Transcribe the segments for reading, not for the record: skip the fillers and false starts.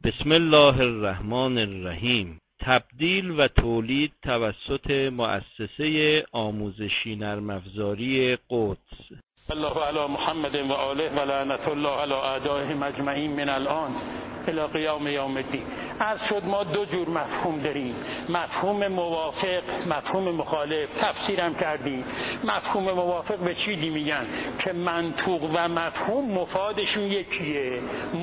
بسم الله الرحمن الرحیم. تبدیل و تولید توسط مؤسسه آموزشی نرم افزاری قدس. الله علی محمد و آله و لعنت الله علی اعدائهم اجمعین من الان الی قیام یوم الدین. عرض شد ما دو جور مفهوم داریم، مفهوم موافق، مفهوم مخالف. تفسیرم کردیم. مفهوم موافق به چی میگن؟ که منطوق و مفهوم مفادشون یکیه،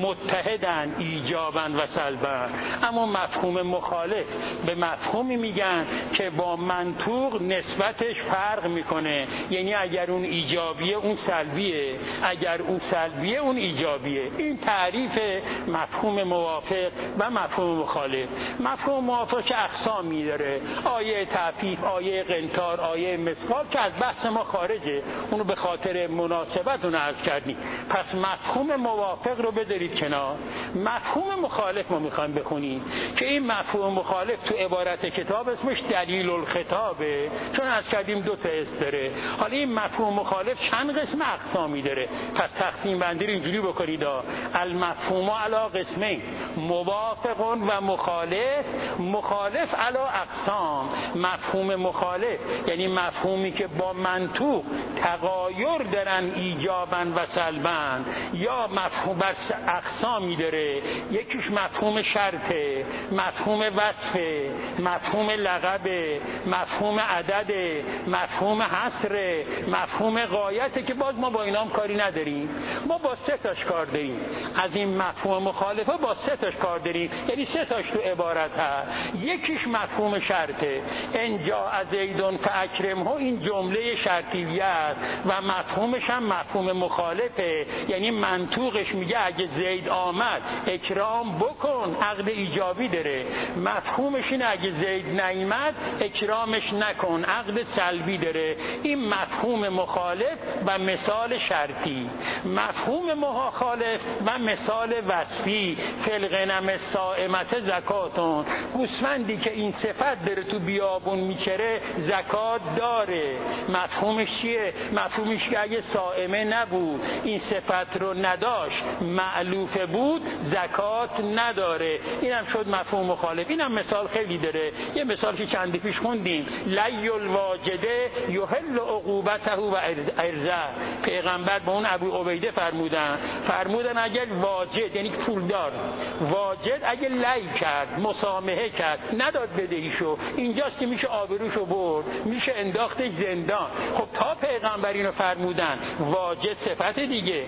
متحدن ایجابا و سلبا. اما مفهوم مخالف به مفهومی میگن که با منطوق نسبتش فرق میکنه، یعنی اگر اون ایجابیه اون سلبیه، اگر اون سلبیه اون ایجابیه. این تعریف مفهوم موافق و مفهوم مخالف. مفهوم موافق که اقسامی داره، آیه تعفیف، آیه قنطار، آیه مثقال که از بحث ما خارجه، اونو به خاطر مناسبت اون عرض کردیم. پس مفهوم موافق رو بذارید کنار. مفهوم مخالف ما میخوایم بخونیم که این مفهوم مخالف تو عبارت کتاب اسمش دلیل الخطابه، چون عرض کردیم دو تا اسم داره. حالا این مفهوم مخالف چند قسم اقسامی داره، پس تقسیم بندی رو اینجوری بکنید: المفهوم علی قسمین، موافق و مخالف. مخالف علی اقسام. مفهوم مخالف یعنی مفهومی که با منطوق تغایر دارن ایجابا و سلبا، یا مفهوم بر اقسامی داره. یکیش مفهوم شرطه، مفهوم وصفه، مفهوم لقبه، مفهوم عدده، مفهوم حصره، مفهوم غایته که باز ما با اینام کاری نداریم. ما با سه تاش کار داریم. از این مفهوم مخالفه با سه تاش کار داریم، یعنی سه تاش تو عبارت هست. یکیش مفهوم شرطه، ان جاء زیدون فاکرمه، این جمله شرطیه است و مفهومش هم مفهوم مخالفه، یعنی منطوقش میگه اگه زید آمد اکرام بکن، عقد ایجابی داره. مفهومش اینه اگه زید نیامد اکرامش نکن، عقد سلبی داره. این مفهوم مخالف و مثال شرطی. مفهوم مخالف و مثال وصفی: فلغنم الصائمة زکاتون، گوسفندی که این صفت داره تو بیابون میچره زکات داره. مفهومش چیه؟ مفهومش که اگه صائمه نبود، این صفت رو نداشت، مألوفه بود، زکات نداره. اینم شد مفهوم مخالف. اینم مثال خیلی داره. یه مثال که چندی پیش خوندیم: لی الواجده یحل عقوبته و ارزه. پیغمبر به اون ابو عبیده فرمودن اگر واجد یعنی پولدار، واجد اگه لی کرد، مسامحه کرد، نداد بدهیشو، اینجاست که میشه آبروشو برد، میشه انداختش زندان. خب تا پیغمبر اینو فرمودن، واجد صفت دیگه،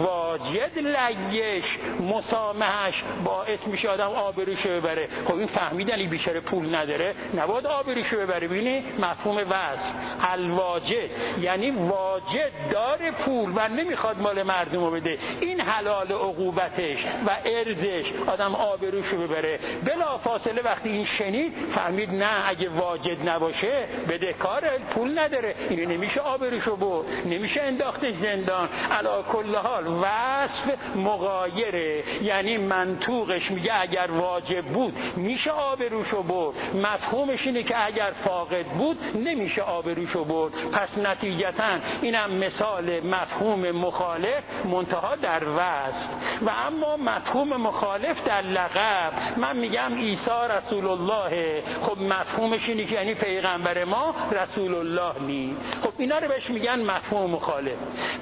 واجد لیش، مسامحش باعث میشه آدم آبروشو ببره. خب این فهمیدن این بیچاره پول نداره، نباید آبروشو ببره. ببینی مفهوم وصف، الواجد یعنی واجد داره پول و نمیخواد مال مردمو بده، این حلال عقوبتش و ارزش آدم آبروشو ببره. بلا فاصله وقتی این شنید فهمید نه، اگه واجد نباشه بدهکاره، پول نداره، اینو نمیشه آبروشو برد، نمیشه انداختش زندان. علی کل حال وصف مغایره، یعنی منطوقش میگه اگر واجب بود میشه آبروشو برد، مفهومش اینه که اگر فاقد بود نمیشه آبروشو برد. پس نتیجتاً اینم مثال مفهوم مخالف منتها در وصف. و اما مفهوم مخالف در لقب، من میگم عیسی رسول الله، خب مفهومش اینه که یعنی پیغمبر ما رسول الله نی. خب اینا رو بهش میگن مفهوم مخالف.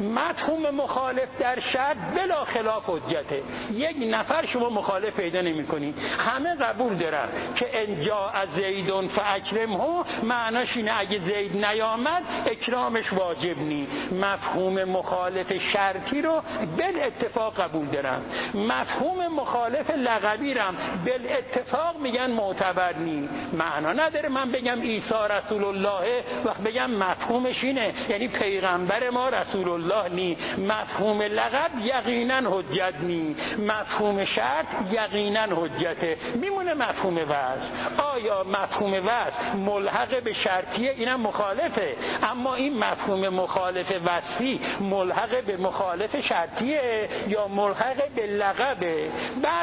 مفهوم مخالف در شرط بلا خلاف حجته. یک نفر شما مخالف پیدا نمی‌کنی، همه قبول دارن که ان جاء زیدون فاکرمه، معناش اینه اگه زید نیامد اکرامش واجب نی. مفهوم مخالف شرطی رو بل اتفاق قبول دارن. مفهوم مخالف لقبی رو بل اتفاق میگن معتبر نی. معنا نداره من بگم عیسی رسول الله وقت بگم مفهومش اینه یعنی پیغمبر ما رسول الله نی. مفهوم لقب یقینا حجت نی، مفهوم شرط یقینا حجته. میمونه مفهوم وصف. آیا مفهوم وصف ملحق به شرطیه؟ اینم مخالفه. اما این مفهوم مخالف وصفی ملحق به مخالف شرطیه یا ملحق به لقبه؟ بعضی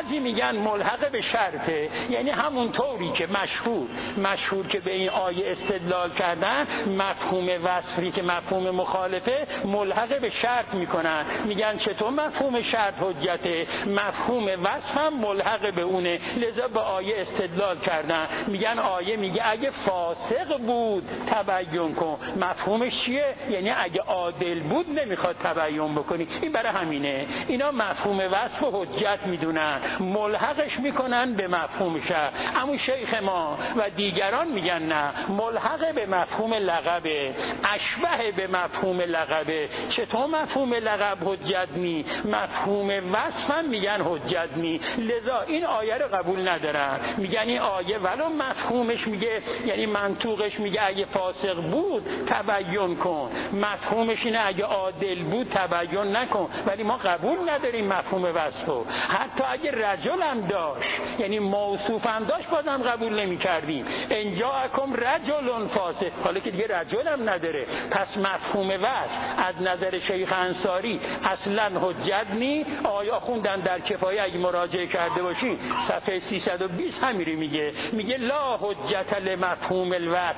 بعضی میگن ملحق به شرطه، یعنی همون طوری که مشهور که به این آیه استدلال کردن، مفهوم وصفی که مفهوم مخالفه ملحق به شرط میکنن، میگن چطور مفهوم شرط حجته، مفهوم وصف هم ملحق به اونه، لذا به آیه استدلال کردن. میگن آیه میگه اگه فاسق بود تبیین کن. مفهومش چیه؟ یعنی اگه عادل بود نمیخواد تبیین بکنی. این برای همینه اینا مفهوم وصف و حجت میدونن، ملحقش میکنن به مفهوم شرط. اما شیخ ما و دیگران میگن نه، ملحق به مفهوم لقبه، اشبه به مفهوم لقبه. چطور مفهوم لقب حجت نی، مفهوم وصف هم میگن حجت نی. لذا این آیه رو قبول ندارن، میگن این آیه ولو مفهومش میگه، یعنی منطوقش میگه اگه فاسق بود تبیین کن، مفهومش اینه اگه عادل بود تبیین نکن، ولی ما قبول نداریم مفهوم وصفو. حتی اگه رجل هم داشت، یعنی موصوف هم داشت، بازم قبول نمی کردیم. ان جاءکم رجل فاسق، حالا که دیگه رجل هم نداره، پس مفهوم وصف از نظر شیخ انصاری اصلا حجت نی. آیا خوندن در کفایه اگه مراجعه کرده باشین صفحه 320 همینی میگه لا حجت لمفهوم الوصف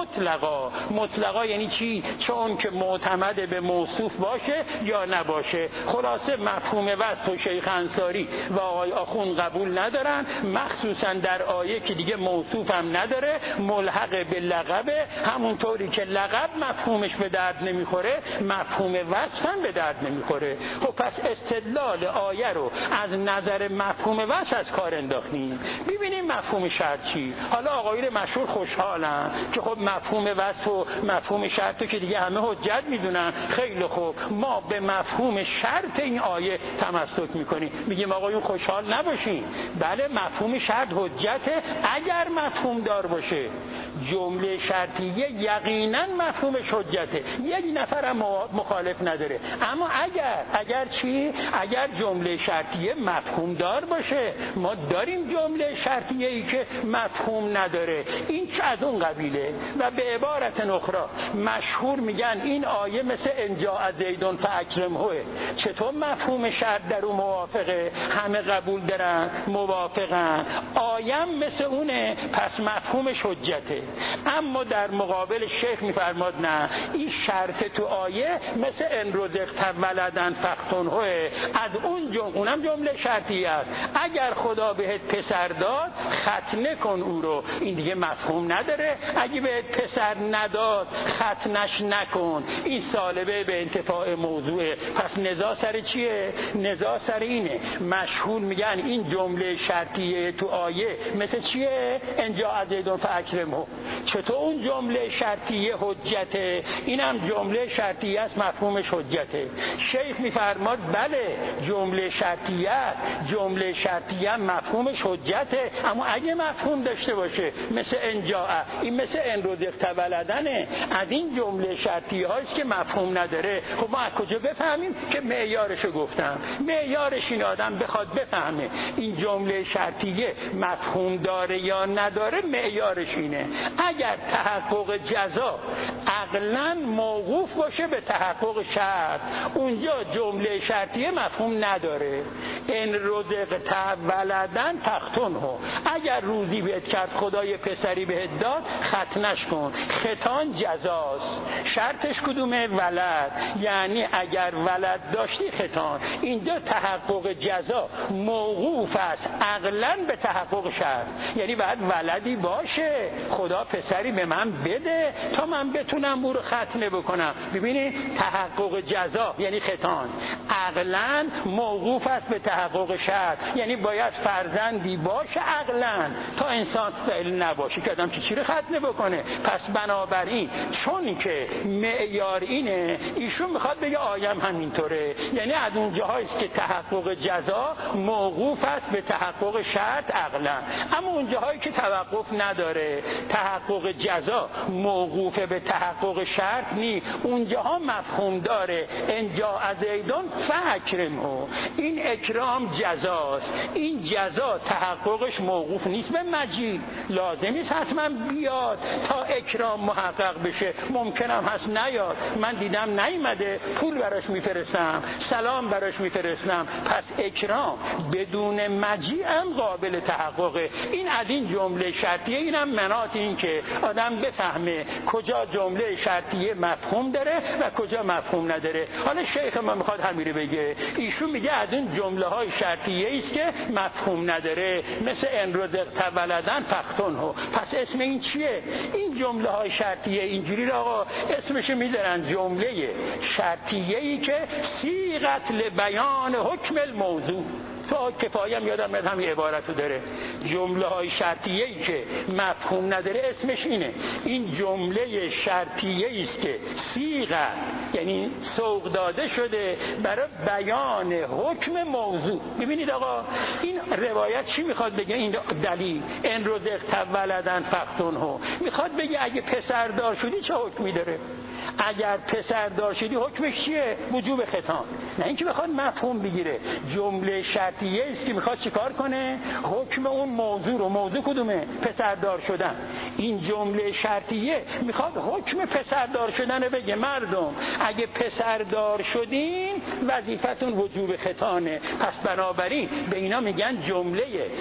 مطلقا یعنی چی؟ چون که معتمد به موصوف باشه یا نباشه. خلاصه مفهوم وصف و شیخ انصاری و آقای آخوند قبول ندارن، مخصوصا در آیه که دیگه موصوف هم نداره، ملحق به لقبه. همونطوری که لقب مفهومش به درد نمیخوره، مفهوم وصف هم به درد نمیخوره. خب پس استدلال آیه رو از نظر مفهوم وصف از کار انداختیم. ببینیم مفهوم شرط چی. حالا آقایون مشهور خوشحالن که خب مفهوم وصف و مفهوم شرط رو که دیگه همه حجت میدونن. خیلی خوب، ما به مفهوم شرط این آیه تمسک میکنیم، میگیم آقایون خوشحال نباشین، بله مفهوم شرط حجته اگر مفهوم دار باشه. جمله شرطیه یقینا مفهومش حجته، یک نفر هم مخالف نداره. اما اگر چی؟ اگر جمله شرطیه مفهوم دار باشه. ما داریم جمله شرطیه ای که مفهوم نداره، این چه از اون قبیله. و به عبارت اخرى مشهور میگن این آیه مثل ان جاء زیدون فاکرمه. چطور مفهوم شرط در اون موافقه؟ همه قبول دارن، موافقن، آیه مثل اونه، پس مفهومش حجته. اما در مقابل شیخ میفرماد نه، این شرط تو آیه مثل ان رزقت ولدن فاختنه، از اونم جمله شرطی است. اگر خدا بهت پسر داد ختنه کن او رو، این دیگه مفهوم نداره. اگه بهت پسر نداد ختنش نکن، این سالبه به انتفاع موضوعه. پس نزاع سر چیه؟ نزاع سر اینه. مشهور میگن این جمله شرطیه تو آیه مثل چیه؟ ان جاء زیدون فاکرمه. چطور اون جمله شرطیه حجته؟ اینم جمله شرطیه است، مفهومش حجته. شیخ میفرماد بله جمله شرطیه مفهومش حجته، اما اگه مفهوم داشته باشه مثل ان جاء، این مثل ان رزقت ولدنه، از این جمله شرطیه هاست که مفهوم نداره. خب ما از کجا بفهمیم که معیارشو گفتم؟ معیارش این آدم بخواد بفهمه این جمله شرطیه مفهوم داره یا نداره، معیارش اینه. اگر تحقق جزا عقلاً موقوف باشه به تحقق شرط، اونجا جمله شرطیه مفهوم نداره. ان رزقت ولدن فاختنه، اگر روزی بهت کرد خدای پسری بهت داد ختنش کن. ختان جزاست. شرطش کدومه؟ ولد. یعنی اگر ولد داشتی ختان. اینجا تحقق جزا موقوف است عقلاً به تحقق شرط، یعنی باید ولدی باشه، خدا پسری به من بده تا من بتونم او رو ختنه بکنم. ببینید تحقق جزا یعنی ختان عقلاً موقوف است به تحقق شرط، یعنی باید فرزندی باشه عقلاً تا انسان نباشه که آدم چی رو ختنه بکنه. پس بنابراین چون که معیار اینه، ایشون میخواد بگه آیم همینطوره، یعنی از اون جاهاییست که تحقق جزا موقوف است به تحقق شرط عقلاً. اما اون جاهایی که توقف نداره، تحقق جزا موقوف به تحقق شرط نی، اونجاها مفهوم داره. ان جاء زیدون فاکرمه، این اکرام جزاست. این جزا تحققش موقوف نیست به مجیء، لازم نیست حتما بیاد تا اکرام محقق بشه، ممکنم هست نیاد. من دیدم نیامده، پول براش میفرستم، سلام براش میفرستم. پس اکرام بدون مجیء هم قابل تحققه. این از این جمله شرطیه. این هم مناط این که آدم بفهمه کجا جمله شرطیه مفهوم داره و کجا مفهوم نداره. حالا شیخ ما میخواد همین رو بگه. ایشون میگه از این جمله های شرطیه است که مفهوم نداره، مثل ان رزقت ولدن فاختنه. پس اسم این چیه؟ این جمله های شرطیه اینجوری آقا اسمش میذارن جمله شرطیه ای که صیغت لبیان حکم الموضوع. تو کفایه هم یادم میاد همین عبارتو داره. جمله های شرطیه ای که مفهوم نداره اسمش اینه. این جمله شرطیه است که صیغه یعنی سوق داده شده برای بیان حکم موضوع. ببینید آقا این روایت چی میخواد بگه؟ این دلیل ان رزقت ولدن فاختنه میخواد بگه اگه پسر دار شدی چه حکمی داره. اگر پسر دار شدی حکمش چیه؟ وجوب ختان. نه اینکه بخواد مفهوم بگیره. جمله شرطیه است که میخواد چیکار کنه؟ حکم اون موضوع رو. موضوع کدومه؟ پسر دار شدن. این جمله شرطیه میخواد حکم پسر دار شدن رو بگه. مردم اگه پسر دار شدین وظیفتون وجوب ختانه. پس بنابراین به اینا میگن جمله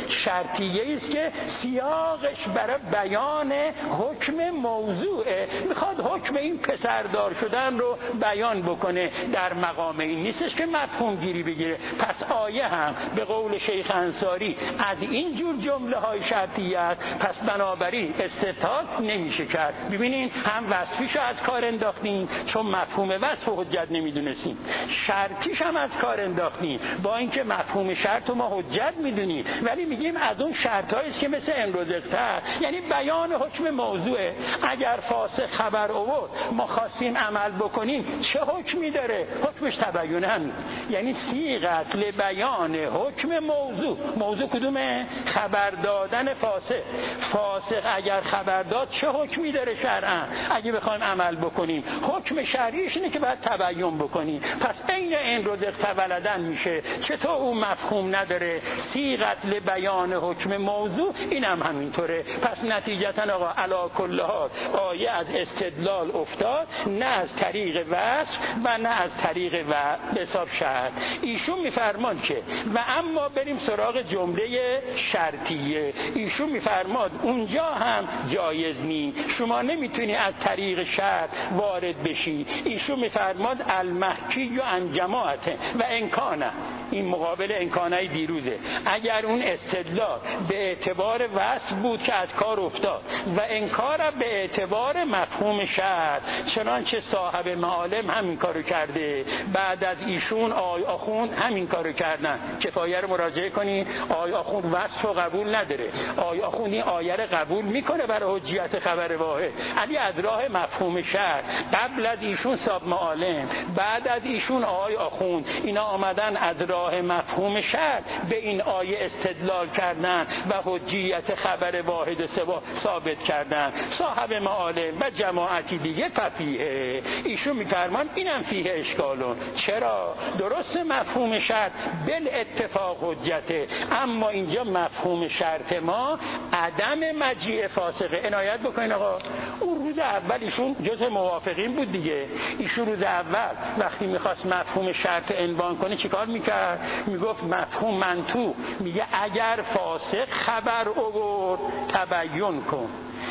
شرطیه است که سیاقش برای بیان حکم موضوعه. میخواد حکم این پسر دار شدن رو بیان بکنه. در مقام این نیستش که مفهوم گیری بگیره. پس آیه هم به قول شیخ انصاری از این جور جمله های شرطیه است. پس بنابراین استدلال نمیشه کرد. ببینین هم وصفیشو از کار انداختین چون مفهوم وصف و حجت نمیدونستیم، شرطیش هم از کار انداختین با اینکه مفهوم شرط رو ما حجت میدونیم، ولی میگیم از اون شرطایی است که مثل امروزتر یعنی بیان حکم موضوعه. اگر فاسق خبر آورد ما خواستیم عمل بکنیم چه حکمی داره؟ حکمش تبیین هم یعنی صیغت لبیان حکم موضوع. موضوع کدومه؟ خبر دادن فاسق. فاسق اگر خبر داد چه حکمی داره شرعاً؟ اگه بخوایم عمل بکنیم حکم شرعیش اینه که باید تبیین بکنیم. پس عین این رزقت ولدن میشه. چطور اون مفهوم نداره؟ صیغت لبیان حکم موضوع اینم همینطوره. پس نتیجتا آقا علی کل حال آیه از استدلال افتاد، نه از طریق وصف و نه از طریق و حساب شرط. ایشون میفرمان که و اما بریم سراغ جمله شرطیه. ایشون میفرماد اونجا هم جایز نی، شما نمیتونی از طریق شرط وارد بشی. ایشون میفرماد المحکی و انجماعته و انکانه. این مقابل انکانه دیروزه. اگر اون استدلال به اعتبار وصف بود که از کار افتاد و انکار به اعتبار مفهوم شرط، چنانچه صاحب معالم همین کارو کرده، بعد از ایشون آی آخوند همین کارو کردن. کفایه رو مراجعه کنی. آی آخوند وصف و قبول نداره. آی آخوند این آیه رو قبول میکنه برای حجیت خبر واحد، علی از راه مفهوم شرط. قبل از ایشون صاحب معالم، بعد از ایشون آی آخوند، اینا آمدن از راه مفهوم شرط به این آیه استدلال کردن و حجیت خبر واحد ثابت کردن. صاحب معالم و جماعتی دیگه فقیه ایشون میفرمان اینم فیه اشکالون. چرا؟ درست مفهوم شرط بل اتفاق حجته، اما اینجا مفهوم شرط ما عدم مجیء فاسقه. عنایت بکنین آقا. اون روز اول ایشون جزء موافقین بود دیگه. ایشون روز اول وقتی میخواست مفهوم شرط عنوان کنه چیکار میکرد؟ میگفت مفهوم منطوق. میگه اگر فاسق خبر آورد تبیین کن،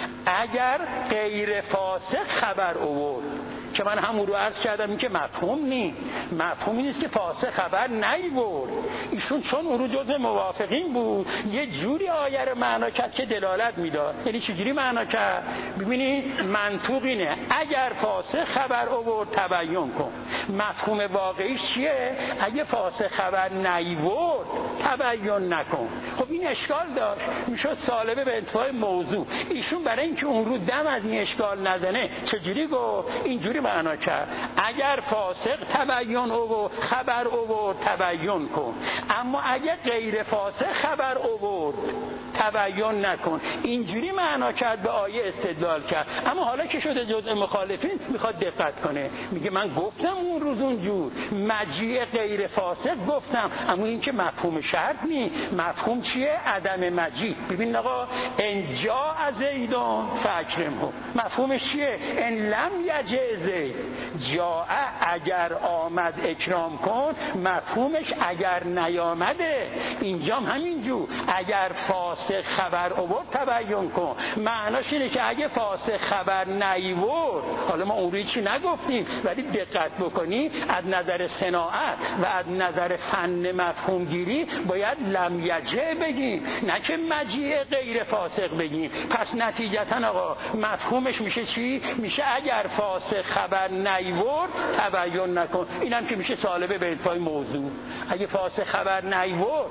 اگر غیر فاسق خبر آورد. که من همون رو عرض کردم این که مفهوم نیست. مفهومی نیست که فاسق خبر نیورد. ایشون چون اون رو جزء موافقین بود یه جوری آیه رو معنا کرد که دلالت میداد. یعنی چجوری معنا کرد؟ ببینید منطوق اینه اگر فاسق خبر آورد تبیین کن. مفهوم واقعیش چیه؟ اگه فاسق خبر نیورد تبیین نکن. خب این اشکال داشت، میشد سالبه به انتهای موضوع. ایشون برای اینکه اون رو دم از این اشکال نزنه چجوری گفت؟ اینجوری معنا کرد اگر فاسق تبیین آورد خبر آورد تبیین کن، اما اگر غیر فاسق خبر آورد تبین نکن. اینجوری معنا کرد، به آیه استدلال کرد. اما حالا که شده جزء مخالفین میخواد دقت کنه، میگه من گفتم اون روز اونجور مجیء غیر فاسق گفتم، اما این که مفهوم شرط نی. مفهوم چیه؟ عدم مجیء. ببین آقا، ان جاء زید فاکرمه، مفهومش چیه؟ ان لم یجئ زید، جاء اگر آمد اکرام کن، مفهومش اگر نیامده. اینجا هم همینجور، اگر فاسق خبر آورد تبین کن، معناش اینه که اگه فاسق خبر نیورد، حالا ما اون چی نگفتیم ولی دقت بکنی، از نظر صناعت و از نظر فن مفهوم گیری باید لم یجئ بگیم، نه که مجیء غیر فاسق بگیم. پس نتیجتا آقا مفهومش میشه چی؟ میشه اگر فاسق خبر نیورد تبین نکن. اینم که میشه سالبه به انتفاع موضوع. اگه فاسق خبر نیورد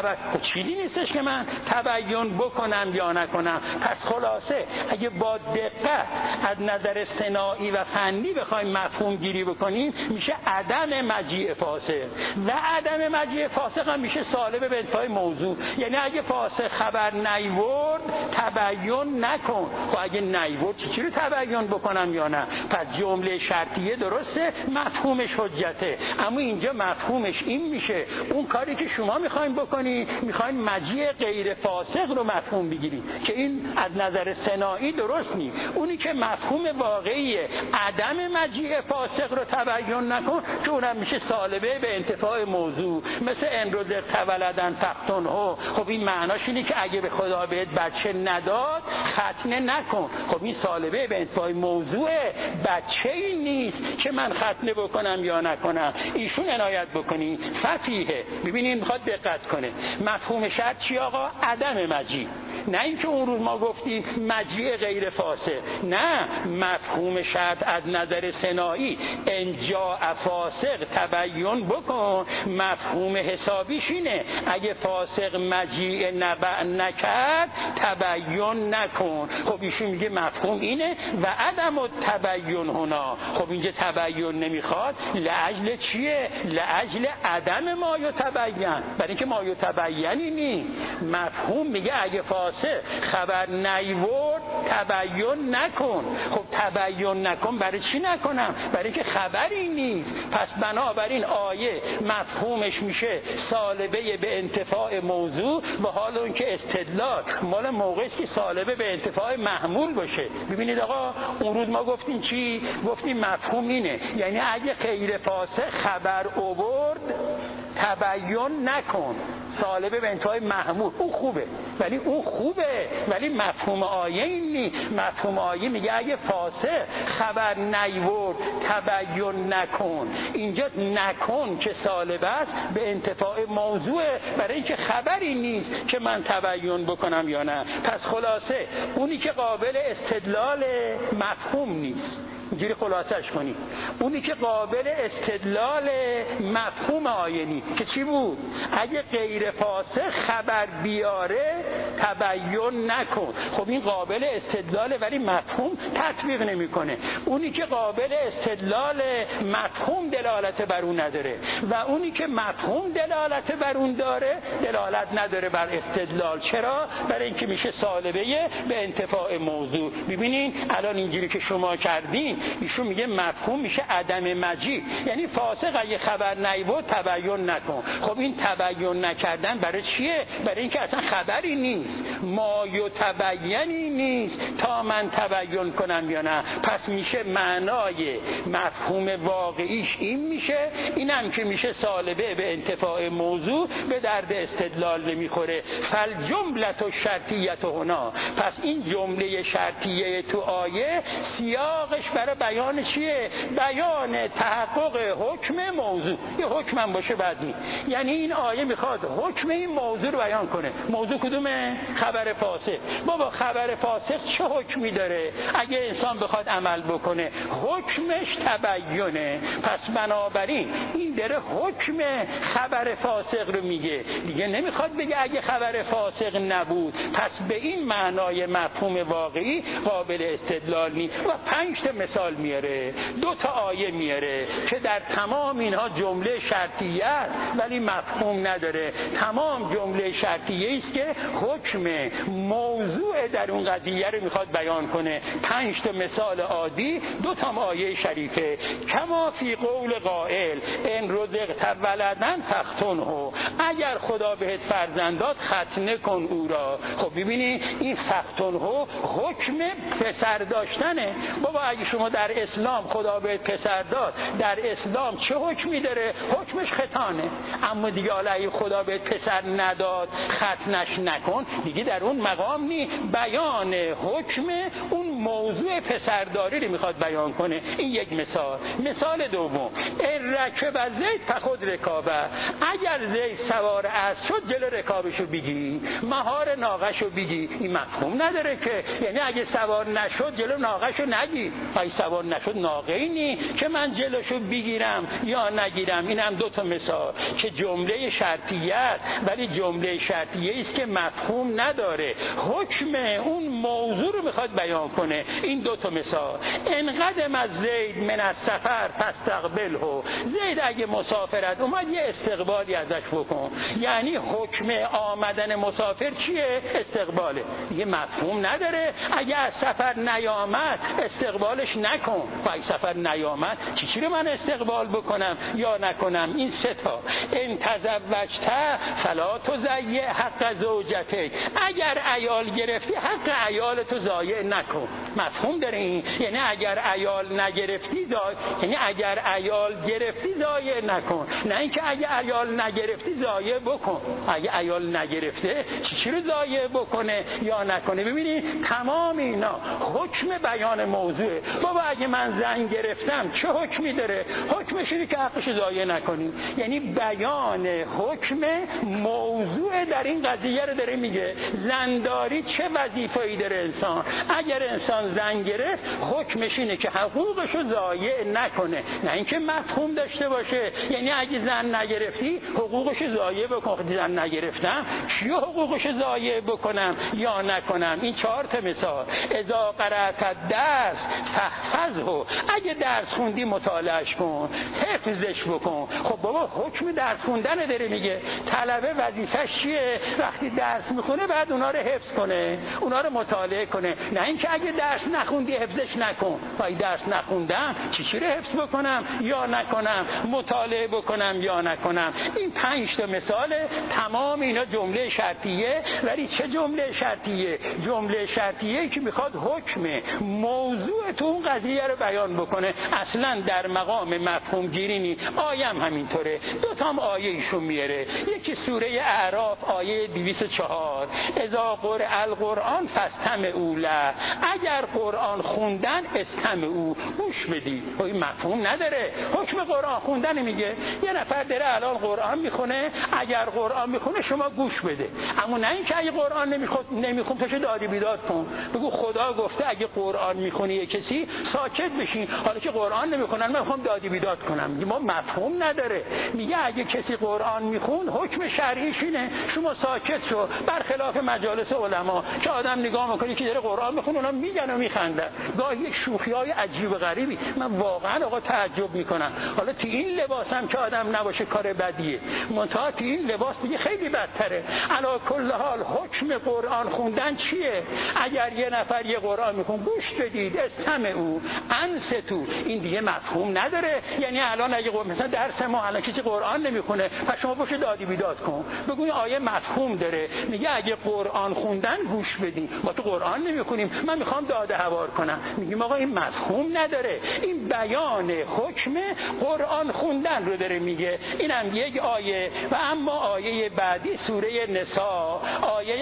چیزی نیستش که من تبین بکنم یا نکنم. پس خلاصه اگه با دقت از نظر صناعی و فنی بخوایم مفهوم گیری بکنیم، میشه عدم مجیء فاسق، و عدم مجیء فاسق هم میشه سالبه به انتفاع موضوع. یعنی اگه فاسق خبر نیورد تبین نکن. خب اگه نیورد چی رو تبین بکنم یا نه؟ پس جمله شرطیه درسته، مفهومش حجته، اما اینجا مفهومش این میشه اون کاری که شما میخواین بکنی، میخواین مجیء غیر فاسق رو مفهوم بگیرید که این از نظر صناعی درست نیست. اونی که مفهوم واقعی عدم مجیء فاسق رو تبین نکن که اونم میشه سالبه به انتفاع موضوع، مثل ان رزق تولدن فختنه. خب این معناش اینه که اگه به خدا بهت بچه نداد ختنه نکن. خب این سالبه به انتفاع موضوع، بچه ای نیست که من ختنه بکنم یا نکنم. ایشون عنایت بکنی فقیه. ببینید میخواد دقت کنه. مفهوم شرط چی آقا؟ عدم مجیء، نه اینکه اون روز ما گفتیم مجیء غیر فاسق. نه، مفهوم شرط از نظر صناعی ان جاء فاسق تبین بکن، مفهوم حسابیش اینه اگه فاسق مجیء نکرد تبین نکن. خب ایشون میگه مفهوم اینه و عدم التبین هنا. خب اینجا تبین نمیخواد، لاجل چیه؟ لاجل عدم ما یتبین، برای اینکه ما یتبینی نی. مفهوم میگه اگه فاسق خبر نیورد تبین نکن. خب تبین نکن برای چی نکنم؟ برای اینکه خبری نیست. پس بنابراین آیه مفهومش میشه سالبه به انتفاع موضوع، و حال اون که استدلال مال موقعی که سالبه به انتفاع محمول باشه. ببینید آقا، اون روز ما گفتیم چی؟ گفتیم مفهوم اینه، یعنی اگه غیر فاسق خبر آورد تبین نکن، سالبه به انتهای محمول. اون خوبه، ولی مفهوم آیه این نی. مفهوم آیه میگه اگه فاسق خبر نیورد تبین نکن. اینجا نکن که سالبه است به انتفاع موضوع، برای اینکه خبری نیست که من تبین بکنم یا نه. پس خلاصه اونی که قابل استدلال مفهوم نیست، اینجوری خلاصش کنی، اونی که قابل استدلال مفهوم آیه که چی بود؟ اگه غیر فاسق خبر بیاره تبین نکن. خب این قابل استدلاله ولی مفهوم تطبیق نمیکنه. اونی که قابل استدلال مفهوم دلالت بر اون نداره، و اونی که مفهوم دلالت بر اون داره دلالت نداره بر استدلال. چرا؟ برای اینکه میشه سالبه به انتفاع موضوع. ببینین الان اینجوری که شما کردین، ایشون میگه مفهوم میشه عدم مجیء، یعنی فاسق اگه خبر نیورد تبین نکن. خب این تبین نکردن برای چیه؟ برای اینکه اصلا خبری نیست، ما یتبینی نیست تا من تبین کنم یا نه. پس میشه معنای مفهوم واقعیش این میشه، اینم که میشه سالبه به انتفاع موضوع، به درد استدلال نمیخوره. فالجمله الشرطیه هنا. پس این جمله شرطیه تو آیه سیاقش برای بیان چیه؟ بیان تحقق حکم موضوع. یه حکم هم باشه بعد نیست، یعنی این آیه میخواد حکم این موضوع رو بیان کنه. موضوع کدومه؟ خبر فاسق. بابا خبر فاسق چه حکمی داره؟ اگه انسان بخواد عمل بکنه حکمش تبینه. پس بنابراین این داره حکم خبر فاسق رو میگه، دیگه نمیخواد بگه اگه خبر فاسق نبود. پس به این معنای مفهوم واقعی قابل استدلال نیست. و 5 تا مثال میاره، 2 تا آیه میاره که در تمام اینها جمله شرطیه است ولی مفهوم نداره. تمام جمله شرطیه است که حکم موضوع در اون قضیه رو میخواد بیان کنه. 5 تا مثال عادی، 2 تا آیه شریفه. کما فی قول قائل ان رزقت ولدا فاختنه، اگر خدا بهت فرزند داد ختنه کن او را. خب ببینی این فاختنه حکم پسر داشتنه. بابا اگه شما در اسلام خدا بهت پسر داد، در اسلام چه حکمی داره؟ حکمش ختانه. اما دیگه اگه خدا بهت پسر نداد ختنش نکن، دیگه در اون مقام نی. بیان حکم اون موضوع پسرداری رو میخواد بیان کنه. این یک مثال. مثال دوم، ان رکب زید فخذ رکابه، اگر زید سوار اسب شد جلو رکابشو بگی، مهار ناقهشو بگی. این مفهوم نداره که، یعنی اگه سوار نشد جلو ناقهشو نگی. اگه سوار نشد ناقه اینی که من جلوشو بگیرم یا نگیرم. این هم 2 تا مثال که جمله شرطیه است، ولی جمله شرطیه است که مفهوم نداره، حکم اون موضوع رو میخواد بیان کنه. این 2 تا مثال. ان قدم از زید من السفر فاستقبله، زید اگه مسافرت اومد یه استقبالی ازش بکن. یعنی حکم آمدن مسافر چیه؟ استقباله. یه مفهوم نداره. اگه از سفر نیامد استقبالش نکن. اگه سفر نیامد چی رو من استقبال بکنم یا نکنم؟ این 3 تا. ان تزوجت فلا تضیع حق زوجتک، اگر عیال گرفتی حق عیال تو ضایع نکن. مفهوم داره این؟ یعنی اگر عیال نگرفتی یعنی اگر عیال گرفتی ضایع نکن، نه اینکه اگر عیال نگرفتی ضایع بکن. اگر عیال نگرفته چی رو ضایع بکنه یا نکنه؟ ببینید تمام اینا حکم بیان موضوعه. بابا اگه من زن گرفتم چه حکمی داره؟ حکمش اینه که حقش ضایع نکنی. یعنی بیان حکم موضوع در این قضیه رو داره میگه. زنداری چه وظیفه‌ای داره انسان؟ اگر انسان زن گرفت حکمش اینه که حقوقش رو ضایع نکنه، نه اینکه مفهوم داشته باشه. یعنی اگه زن نگرفتی حقوقش رو ضایع بکن. زن نگرفتم چی حقوقش رو ضایع بکنم یا نکنم؟ این 4 تا مثال. اذا قرأت الدرس فاحفظه، اگه درس خوندی مطالعهش کن، حفظش بکن. خب بابا حکم درس خوندن داره میگه. طلبه وظیفه‌ش چیه؟ وقتی درس میخونه بعد اونا رو حفظ کنه، اونا رو مطالعه کنه، نه اینکه اگه درس نخوندی حفظش نکن. اگه درس نخوندم چی رو حفظ بکنم یا نکنم؟ مطالعه بکنم یا نکنم؟ این 5 تا مثاله. تمام اینا جمله شرطیه. ولی چه جمله شرطیه؟ جمله شرطیه که میخواد حکم موضوع تو اون قضیه رو بیان بکنه. اصلا در مقام مفهوم گیری نی. آیه هم همینطوره. 2 تا آیه ایشون میاره. یکی سوره اعراف آیه 204 اذا قرئ القرآن فاستمعوا له، اگر قرآن خوندن استمعوا، گوش بدید. این مفهوم نداره. حکم قرآن خوندن میگه. یه نفر داره الان قرآن میخونه، اگر قرآن میخونه شما گوش بده. اما نه اینکه اگه قرآن نمیخون پش دادی بیداد کن. بگو خدا گفته اگه قرآن میخونی یه کسی ساکت بشین. حالا که قرآن نمیخونن من میخوام دادی بیداد کنم. ما مفهوم نداره. میگه اگه کسی قرآن میخون حکم شرعیش اینه، شما ساکت شو. برخلاف مجالس علما که آدم نگاه میکنه که داره قرآن میخونه اونا میگن و میخندن. گاهی یک شوخی‌های عجیب و غریبی من واقعا آقا تعجب میکنم. حالا تو این لباس هم که آدم نباشه کار بدیه، منتها تو این لباس دیگه خیلی بدتره. علی کل حال حکم قرآن خوندن چیه؟ اگر یه نفر یه قرآن میخون گوش بدید، استمعوا انصتوا. این دیگه مفهوم نداره. یعنی الان اگه مثلا درس ما الان کسی قرآن نمیخونه پس شما باشه دادی بیداد کن. بگو این آیه مفهوم داره. میگه اگه قرآن خوندن گوش بدید. ما تو قرآن نمیخونیم، من میخوام داده هوار کنم. میگیم آقا این مفهوم نداره. این بیان حکم قرآن خوندن رو داره میگه. اینم یک آیه. و اما آیه بعدی سوره نساء آیه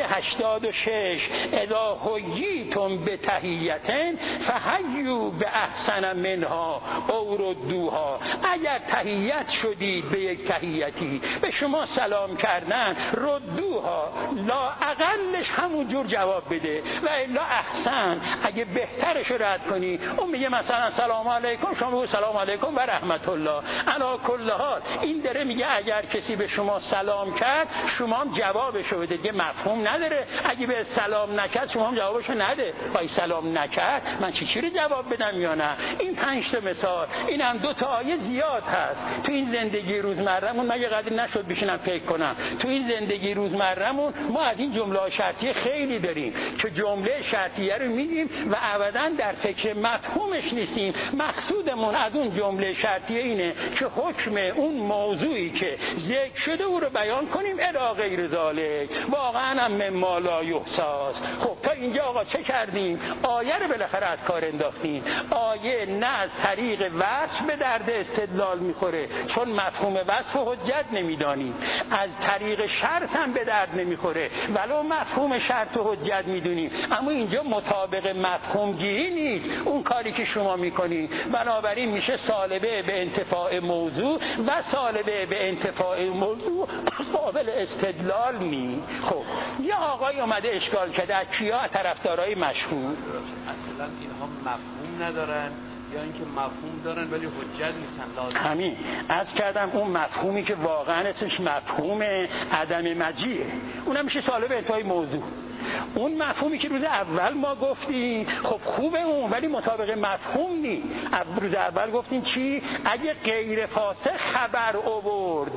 86 اذا حییتم بتحیة فحیوا باحسن منها او ردوها، اگر تحیت شدید به یک تحیتی، به شما سلام کردن، ردوها لا اقلش همون جور جواب بده و الا احسن، اگه بهترش رد کنی اون میگه مثلا سلام علیکم، شما بگو سلام علیکم و رحمت الله. علی کل حال این داره میگه اگر کسی به شما سلام کرد شما هم جوابشو بده. دیگه مفهوم نداره. اگه به سلام نکرد شما هم جوابشو نده. وای سلام نکرد من چی رو جواب بدم یا نه؟ این 5 تا مثال. اینم 2 تا آیه زیاد هست. تو این زندگی روزمرهمون من یه قدری نشد بشینم فکر کنم. تو این زندگی روزمرهمون ما از این جمله شرطیه خیلی داریم که جمله شرطیه رو میگیم و ابدا در فکر مفهومش نیستیم. مقصودمون از اون جمله شرطیه اینه که حکم اون موضوعی که ذکر شده او رو بیان کنیم الی غیر ذالک واقعا هم مما لا یحصاس. خب تا اینجا آقا چه کردیم؟ آیه رو بالاخره از کار انداختیم. آیه نه از طریق وصف به درد استدلال میخوره چون مفهوم وصف و حجت نمیدانیم، از طریق شرط هم به درد نمیخوره ولو مفهوم شرط و حجت میدونیم، اما اینجا مطابق مفهوم گیری نیست اون کاری که شما میکنی. بنابراین میشه سالبه به انتفاع موضوع و سالبه به انتفاع موضوع قابل استدلال نی. خب یه آقای اومده اشکال کرده از کیا؟ طرفدارای مشهور. اصلا اینها مفهوم ندارن یا اینکه مفهوم دارن ولی حجت نیستن؟ لازم همین از کردم اون مفهومی که واقعا اسمش مفهوم عدم مجیه اونم میشه سالب انتهای موضوع. اون مفهومی که روز اول ما گفتیم خب خوبه اون ولی مطابق مفهوم نی. روز اول گفتیم چی؟ اگه غیر فاسق خبر آورد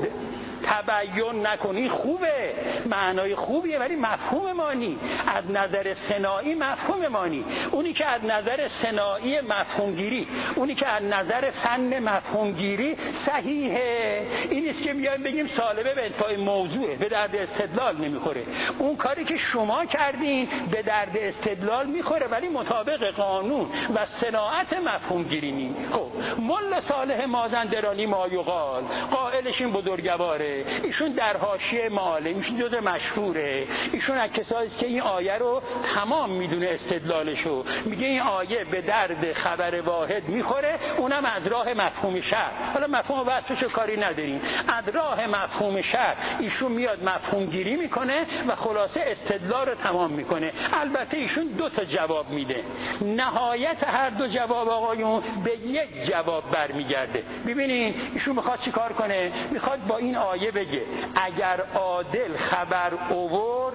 تبیین نکنی خوبه، معنای خوبیه ولی مفهوم ما نی. از نظر صناعی مفهوم ما نی. اونی که از نظر صناعی مفهومگیری، اونی که از نظر فن مفهومگیری صحیحه. این نیست که بیایم بگیم سالبه به انتفاع موضوعه به درد استدلال نمیخوره. اون کاری که شما کردین به درد استدلال میخوره ولی مطابق قانون و صناعت مفهومگیری نی. خب ملا صالح مازندرانی مایقال قائلش این بزرگواره، ایشون در حاشیه معالم، ایشون جزء مشهوره، ایشون از کسایی که این آیه رو تمام میدونه استدلالشو، میگه این آیه به درد خبر واحد میخوره اونم از راه مفهوم شرع. حالا مفهوم وصفشو کاری نداریم، از راه مفهوم شرع ایشون میاد مفهوم گیری میکنه و خلاصه استدلال رو تمام میکنه. البته ایشون دو تا جواب میده، نهایت هر دو جواب آقایون به یک جواب برمیگرده. ببینین ایشون میخواد چی کار کنه؟ میخواد با این آیه بگه اگر عادل خبر آورد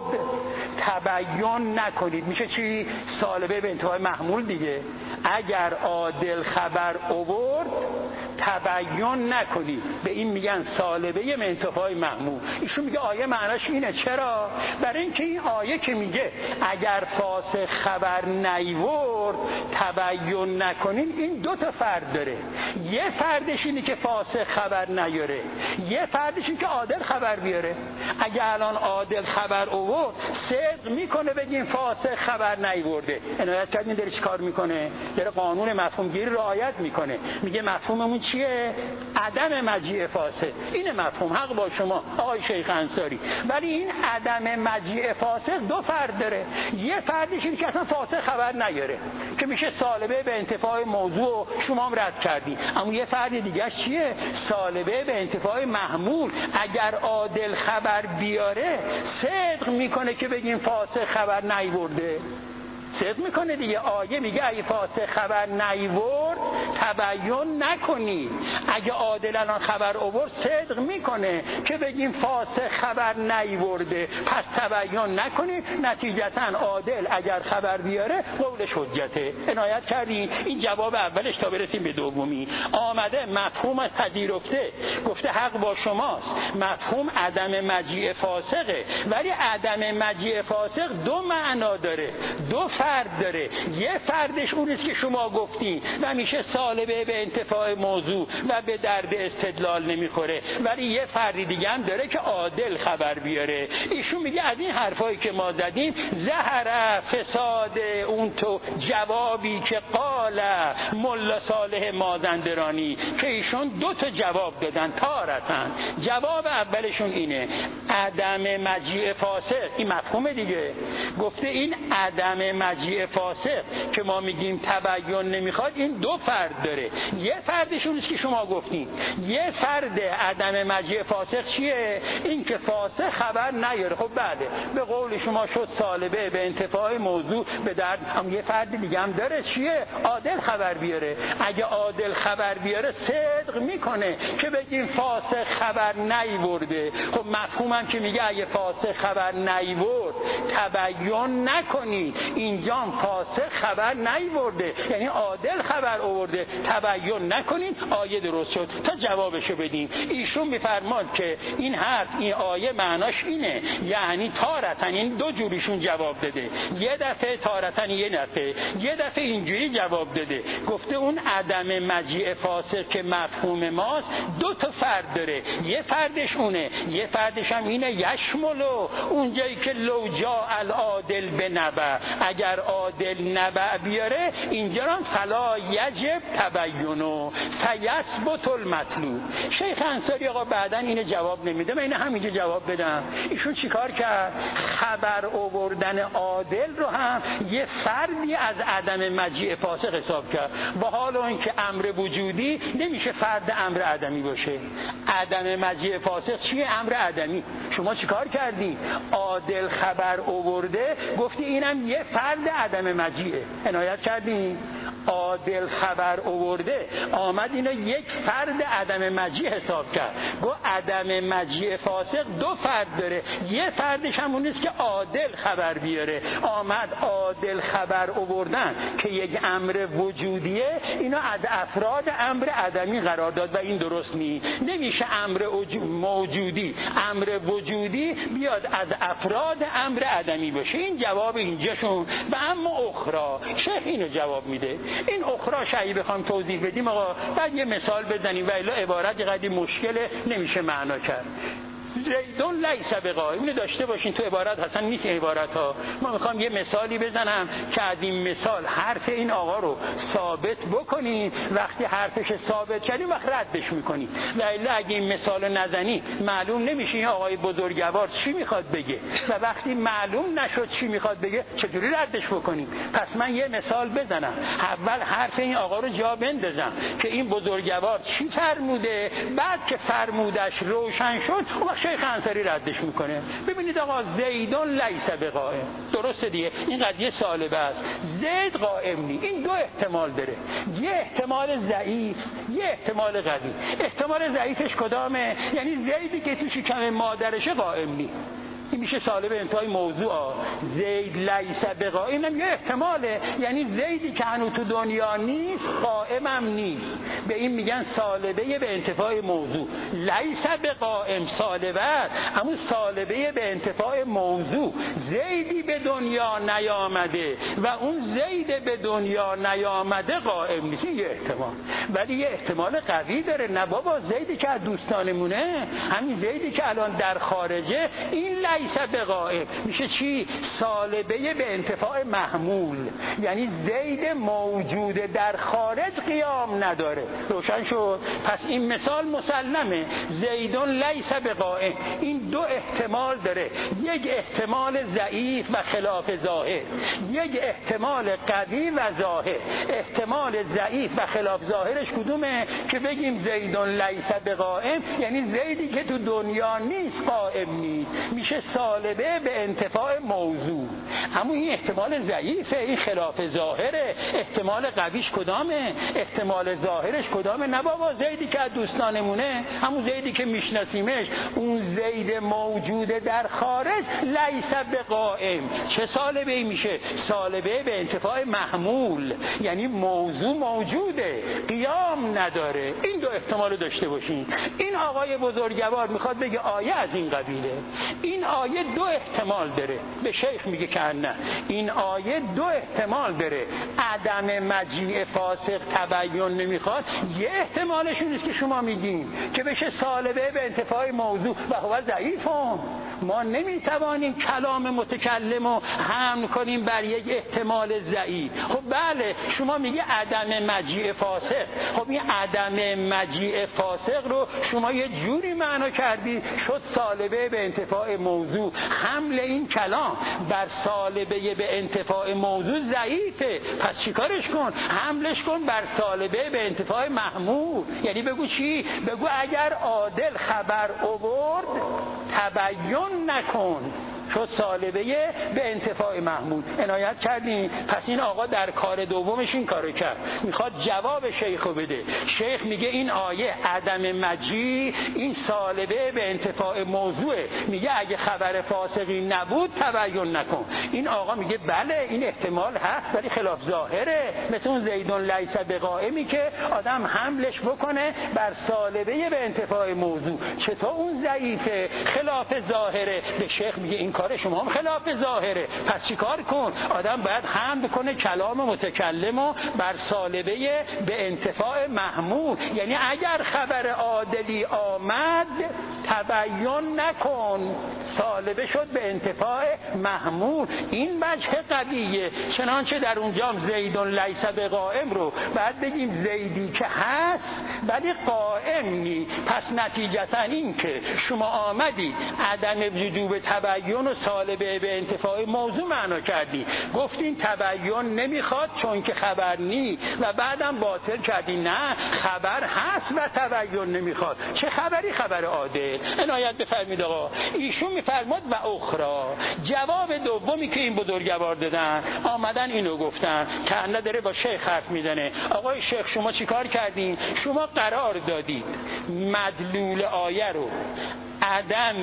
تبیین نکنید. میشه چی؟ سالبه به انتفاع محمول دیگه. اگر عادل خبر آورد تبیین نکنید، به این میگن سالبه به انتفاع محمول. ایشون میگه آیه معناش اینه. چرا؟ برای اینکه این آیه که میگه اگر فاسق خبر نیورد تبیین نکنید این دو تا فرد داره. یه فردش اینه که فاسق خبر نیاره، یه فردش اینه که عادل خبر بیاره. اگه الان عادل خبر آورد صدق میکنه بگیم فاسق خبر نیورده، عنایت کردین داره چی کار میکنه؟ داره قانون مفهوم گیری رعایت میکنه. میگه مفهوممون چیه؟ عدم مجیء فاسق. اینه مفهوم. حق با شما آقای شیخ انصاری. ولی این عدم مجیء فاسق دو فرد داره. یه فردش اینه که اصلا فاسق خبر نیاره که میشه سالبه به انتفاع موضوع، شما هم رد کردی. اما یه فرد دیگه چیه؟ سالبه به انتفاع محمول. اگر عادل خبر بیاره صدق میکنه که بگیم فاسق خبر نیورده، صدق میکنه دیگه. آیه میگه اگه فاسق خبر نیورد تبیین نکنید. اگه عادل الان خبر آورد صدق میکنه که بگیم فاسق خبر نیورده پس تبیین نکنید. نتیجتا عادل اگر خبر بیاره قولش حجته. عنایت کردین؟ این جواب اولش تا برسیم به دومی. آمده مفهوم از پذیرفته، گفته حق با شماست، مفهوم عدم مجیء فاسقه. ولی عدم مجیء فاسق دو معنا داره، دو فرد داره. یه فردش اونیست که شما گفتین و میشه سالبه به انتفاع موضوع و به درد استدلال نمیخوره. ولی یه فردی دیگه هم داره که عادل خبر بیاره. ایشون میگه از این حرفایی که ما زدیم ظهر فساد اون تو جوابی که قال ملا صالح مازندرانی، که ایشون دو تا جواب دادن تارتن. جواب اولشون اینه عدم مجیء فاسق، این مفهوم دیگه. گفته این عدم مجیء فاسق که ما میگیم تبیین نمیخواد این دو فرد داره. یه فردشون است که شما گفتین. یه فرد عدم مجیء فاسق چیه؟ این که فاسق خبر نیاره. خب بله به قول شما شد سالبه به انتفاع موضوع به درد. اما یه فرد دیگه هم داره چیه؟ عادل خبر بیاره. اگه عادل خبر بیاره صدق میکنه که بگیم فاسق خبر نیورده. خب مفهومم که میگه اگه فاسق خبر نیورد تبیین نکنی، این اینجا فاسق خبر نیورده، یعنی عادل خبر آورده، تبیین نکنین آیه درست شد تا جوابشو بدیم. ایشون میفرماد که این حرف این آیه معناش اینه، یعنی تارتن این دو جوریشون جواب داده، یه دفعه تارتن یه دفعه اینجوری جواب داده، گفته اون عدم مجیء فاسق که مفهوم ماست دو تا فرد داره، یه فردش اونه، یه فردش هم اینه یشملو، اونجایی که لو جاء العادل بنبأ، اگر عادل نبأ بیاره اینجا هم فلا یجب تبینو فیثبت المطلوب. شیخ انصاری آقا بعدن اینو جواب نمیده، من اینو همینجا جواب بدم. ایشون چیکار کرد؟ خبر آوردن عادل رو هم یه فردی از عدم مجیء فاسق حساب کرد، با حال اینکه امر وجودی نمیشه فرد امر عدمی باشه. عدم مجیء فاسق چیه؟ امر عدمی. شما چیکار کردی؟ عادل خبر آورده، گفتی اینم یه فرد عدم مجیءه، عنایت کردی؟ عادل خبر آورده آمد اینو یک فرد عدم مجیء حساب کرد، گفت عدم مجیء فاسق دو فرد داره، یه فردش همون نیست که عادل خبر بیاره. آمد عادل خبر آوردن که یک امر وجودیه، اینو از افراد امر عدمی قرار داد و این درست نیست. نمیشه امر موجودی امر وجودی بیاد از افراد امر عدمی باشه. این جواب اینجاشون. و اما اخرى، شیخ اینو جواب میده. این اخرى شایی بخوام توضیح بدیم آقا بعد یه مثال بزنیم و الا عبارت قدی مشکله نمیشه معنا کرد. زیدون لیس بقائم، اینو داشته باشین تو عبارت حسن نیست عبارت ها. ما میخوام یه مثالی بزنم که از این مثال حرف این آقا رو ثابت بکنین، وقتی حرفش ثابت کردیم وقت ردش میکنیم، و الا اگه این مثال نزنی معلوم نمیشه این آقای بزرگوار چی میخواد بگه، و وقتی معلوم نشد چی میخواد بگه چجوری ردش بکنیم. پس من یه مثال بزنم، اول حرف این آقا رو جا بندازم که این بزرگوار چی فرموده، بعد که فرمودش روشن شد اون شیخ انصاری ردش میکنه. ببینید آقا زیدون لیس بقائم، درسته دیگه، این قضیه سالبه است، زید قائم نی. این دو احتمال داره، یه احتمال ضعیف یه احتمال قوی. احتمال ضعیفش کدامه؟ یعنی زیدی که تو شکم مادرشه قائم نی، این میشه سالب انتهای موضوع. زید لیس بقائم هم یه احتماله، یعنی زیدی که هنوز تو دنیا نیست قائمم نیست، به این میگن سالبه به انتفاع موضوع. لیس بقائم سالبه، اما سالبه به انتفاع موضوع. زیدی به دنیا نیامده و اون زید به دنیا نیامده قائم نیست، یه احتمال. ولی یه احتمال قوی داره، نه بابا زیدی که از دوستانمونه، همین زیدی که الان در خارجه، این لیس بقائم میشه چی؟ سالبه به انتفاع محمول، یعنی زید موجود در خارج قیام نداره. روشن شد؟ پس این مثال مسلمه، زیدون لیس بقائم. این دو احتمال داره، یک احتمال ضعیف و خلاف ظاهر، یک احتمال قوی و ظاهر. احتمال ضعیف و خلاف ظاهرش کدومه؟ که بگیم زیدون لیس بقائم یعنی زیدی که تو دنیا نیست قائم نیست، میشه سالبه به انتفاع موضوع. اما این احتمال ضعیفه، این خلاف ظاهره. احتمال قویش کدامه؟ احتمال ظاهرش کدامه؟ نه بابا زیدی که از دوستانمونه، همون زیدی که میشناسیمش، اون زید موجود در خارج لیس بقائم. چه سالبه میشه؟ سالبه به انتفاع محمول، یعنی موضوع موجوده قیام نداره. این دو احتمال داشته باشین. این آقای بزرگوار میخواد بگه آیه از این قبیله، این آیه دو احتمال داره. به شیخ میگه که نه، این آیه دو احتمال داره. عدم مجیء فاسق تبیین نمیخواد، یه احتمالشون نیست که شما میگین که بشه سالبه به انتفاع موضوع و هو ضعیفون. ما نمیتوانیم کلام متکلم رو حمل کنیم بر یک احتمال ضعیف. خب بله شما میگه عدم مجیء فاسق، خب این عدم مجیء فاسق رو شما یه جوری معنا کردی شد سالبه به انتفاع موضوع. حمل این کلام بر سالبه به انتفاع موضوع ضعیفه، پس چیکارش کن؟ حملش کن بر سالبه به انتفاع محمول. یعنی بگو چی؟ بگو اگر عادل خبر آورد تبیین نکن، شد سالبه به انتفاع محمول. عنایت کردین؟ پس این آقا در کار دومش این کارو کرد، میخواد جواب شیخو بده. شیخ میگه این آیه عدم مجی این سالبه به انتفاع موضوعه، میگه اگه خبر فاسقی نبود تبین نکن. این آقا میگه بله این احتمال هست ولی خلاف ظاهره، مثل اون زیدون لیس بقائمی که آدم حملش بکنه بر سالبه به انتفاع موضوع. چطور اون ضعیفه؟ خلاف ظاهره. به شیخ میگه این کار شما هم خلاف ظاهره، پس چیکار کن؟ آدم باید حمل کنه کلام متکلمو بر سالبه به انتفاع محمول. یعنی اگر خبر عادلی آمد تبین نکن، سالبه شد به انتفاع محمول. این وجه قضیه. چنانچه در اونجا زیدون لیس بقائم رو بعد بگیم زیدی که هست ولی قائم نی. پس نتیجتا این که شما آمدید عدم وجوب تبین و سالبه به انتفاع موضوع معنا کردی، گفتین تبین نمیخواد چون که خبر نی و بعدم باطل کردی نه خبر هست و تبین نمیخواد. چه خبری؟ خبر عادل. عنایت بفرمید آقا. ایشون میفرماد و اخرى. جواب دومی که این بزرگوار دادن آمدن اینو گفتن که انده داره با شیخ حرف میزنه. آقای شیخ شما چیکار کردین؟ شما قرار دادید مدلول آیه رو عدم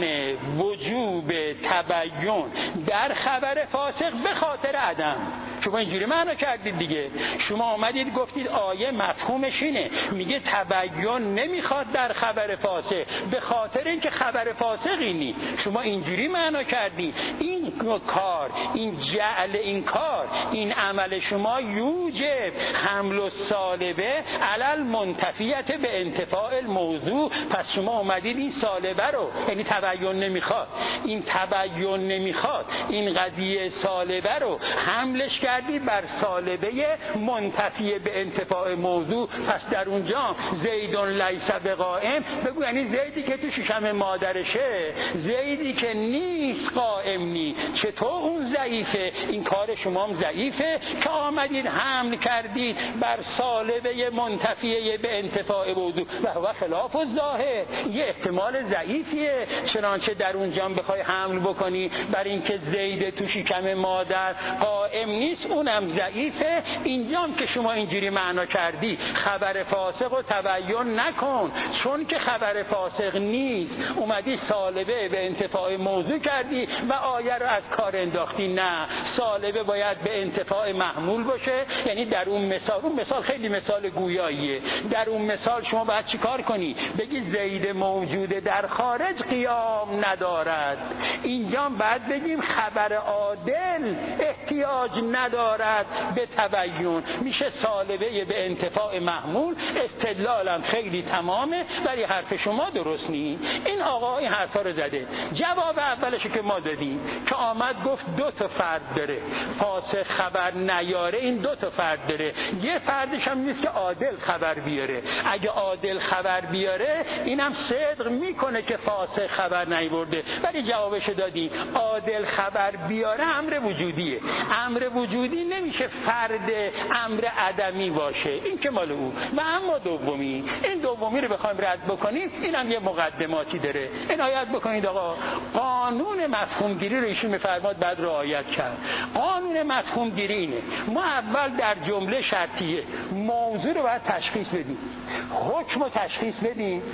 وجوب تبین در خبر فاسق به خاطر عدم. شما اینجوری معنا کردید دیگه. شما آمدید گفتید آیه مفهومش اینه، میگه تبین نمیخواد در خبر فاسق به خاطر اینکه خبر فاسقی نی. شما اینجوری معنا کردید. این کار، این جعل این کار، این عمل شما یوجب حمل السالبه علی المنتفیه به انتفاع الموضوع. پس شما آمدید این سالبه رو، یعنی تبین نمیخواد، این تبین نمیخواد، این قضیه سالبه رو حملش کردی بر سالبه منتفی به انتفاع موضوع. پس در اونجا زیدون لیس بقائم بگو یعنی زیدی که تو شکم مادرشه، زیدی که نیست قائم نی. چطور اون ضعیفه؟ این کار شما هم ضعیفه که آمدید حمل کردید بر سالبه منتفیه به انتفاع موضوع و هو خلاف الظاهر. یه احتمال ضعیفیه. چنانچه در اونجا بخوای حمل بکنی بر اینکه زید تو شکم مادر قائم نیست اونم ضعیفه. اینجام که شما اینجوری معنا کردی خبر فاسق رو تبین نکن چون که خبر فاسق نیست، اومدی سالبه به انتفاع موضوع کردی و آیه رو از کار انداختی. نه، سالبه باید به انتفاع محمول باشه. یعنی در اون مثال خیلی مثال گویاییه. در اون مثال شما باید چیکار کنی؟ بگی زید موجوده در خارج قیام ندارد. اینجا بعد بگیم خبر عادل احتیاج ندارد به تبین، میشه سالبه به انتفاع محمول. استدلالم خیلی تمامه ولی حرف شما درست نیست. این آقا این حرفا رو زده. جواب اولشو که ما دادیم که آمد گفت دو تا فرد داره، فاسق خبر نیاره این دو تا فرد داره. یه فردش هم نیست که عادل خبر بیاره. اگه عادل خبر بیاره اینم صدق میکنه که فاسق خبر نیورده. ولی جوابش دادیم عادل خبر بیاره امر وجودیه. امر وجودی نمیشه فرد امر عدمی باشه، این که مال او. و اما دومی، این دومی رو بخوایم رد بکنیم اینم یه مقدماتی داره. عنایت بکنید آقا. قانون مفهوم گیری رو ایشون میفرماد بعد رعایت کرد. قانون مفهوم گیری اینه: ما اول در جمله شرطیه موضوع رو باید تشخیص بدیم، حکم رو تشخیص بدیم،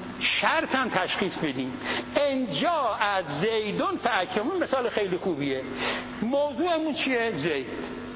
شرط هم تشخیص بدیم. انجا از زیدون فاکرمون مثال خیلی خوبیه. موضوعمون چیه؟ زید.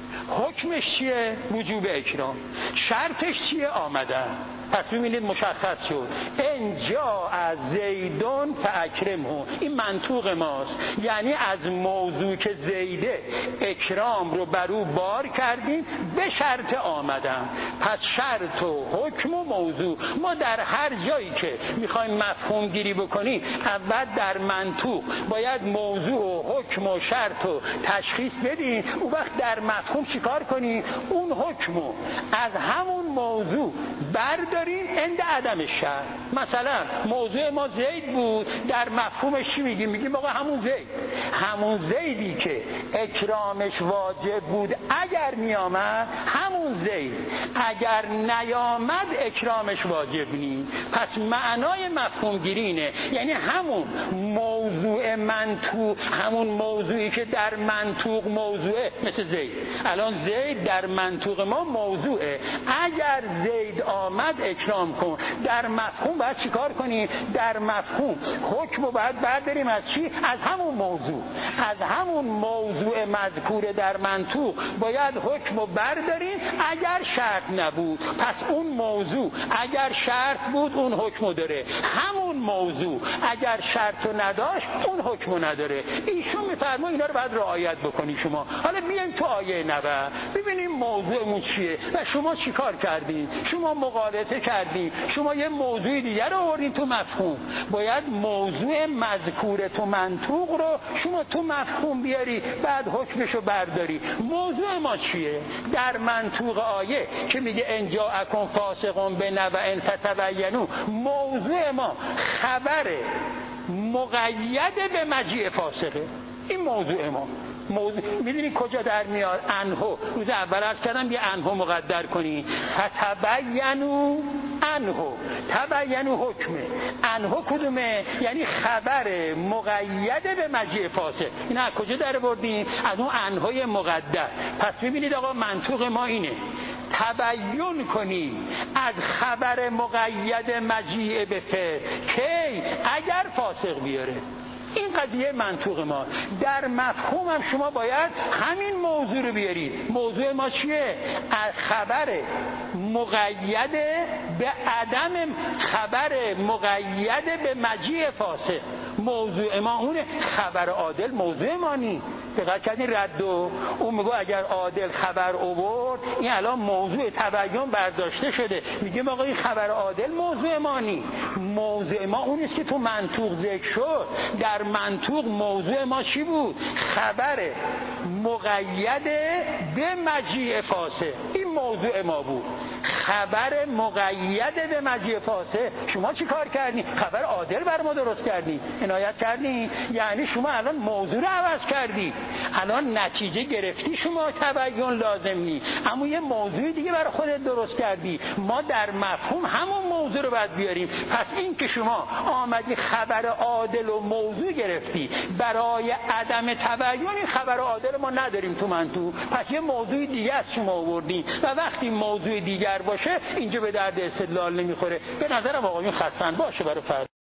حکمش چیه؟ وجوب اکرام. شرطش چیه؟ آمدن. پس ببینید مشخص شد. انجا از زیدون فاکرمه، این منطوق ماست. یعنی از موضوع که زیده اکرام رو بر او بار کردیم به شرط آمدن. پس شرط و حکم و موضوع ما در هر جایی که میخوایم مفهوم گیری بکنیم اول در منطوق باید موضوع و حکم و شرط و تشخیص بدیم. اون وقت در مفهوم چیکار کنیم؟ اون حکم رو از همون موضوع برداریم برداریم عند عدم شرط. مثلا موضوع ما زید بود، در مفهومش چی میگیم؟ میگیم آقا همون زیدی که اکرامش واجب بود اگر میامد، همون زید اگر نیامد اکرامش واجب نیست. پس معنای مفهوم گیرینه، یعنی همون موضوع منطوق، همون موضوعی که در منطوق موضوعه، مثل زید. الان زید در منطوق ما موضوعه، اگر زید آمد اکرام کن. در مفهوم باید چیکار کنیم؟ در مفهوم حکم رو باید برداریم از چی؟ از همون موضوع، از همون موضوع مذکور در منطوق باید حکم رو برداریم اگر شرط نبود. پس اون موضوع اگر شرط بود اون حکم رو داره، همون موضوع اگر شرط رو نداشت اون حکم رو نداره. ایشون میفرما اینا رو باید رعایت بکنی شما. حالا بیایم تو آیه 90 ببینیم موضوعمون چیه و شما چیکار کردین. شما مغالطه کردین، شما یه موضوع دیگر رو آوردین تو مفهوم. باید موضوع مذکور تو منطوق رو شما تو مفهوم بیاری، بعد حکمشو برداری. موضوع ما چیه؟ در منطوق آیه که میگه ان جاءکم فاسق بنبأ فتبینوا، موضوع ما خبر مقید به مجیء فاسقه. این موضوع ما. میدونی کجا در میاد؟ انهو. روز اول عرض کردم یه انهو مقدر کنی، فتبینوا انهو. تبینوا حکمه، انهو کدومه؟ یعنی خبر مقید به مجیء فاسق. این از کجا در بردیم؟ از اون انهوی مقدر. پس میبینید آقا منطوق ما اینه، تبیین کنی از خبر مقید مجیء به فعل کی؟ اگر فاسق بیاره. این قضیه منطوق ما. در مفهوم هم شما باید همین موضوع رو بیارید. موضوع ما چیه؟ از خبر مقید به عدم، خبر مقید به مجیء فاسق. موضوع ما اونه. خبر عادل موضوع ما نیست. دقت کردین ردو اون میگه اگر عادل خبر آورد، این الان موضوع تبیین برداشته شده، میگه آقا این خبر عادل موضوع ما نیست. موضوع ما اون است که تو منطوق ذکر شد. در منطوق موضوع ما چی بود؟ خبر مقید به مجیء فاسق. این موضوع ما بود، خبر مقید به مجیء فاسق. شما چی کار کردین؟ خبر عادل بر ما درست کردین، عنایت کردین. یعنی شما الان موضوع رو عوض کردی، الان نتیجه گرفتی، شما تبیین لازم نیست، اما یه موضوع دیگه برای خودت درست کردی. ما در مفهوم همون موضوع رو باید بیاریم. پس این که شما آمدی خبر عادل و موضوع گرفتی، برای عدم تبیین این خبر عادل ما نداریم تو منطوق، پس یه موضوع دیگه از شما آوردین و وقتی موضوع دیگر باشه اینجا به درد استدلال نمیخوره. به نظرم آقایون خستن باشه برای فرد.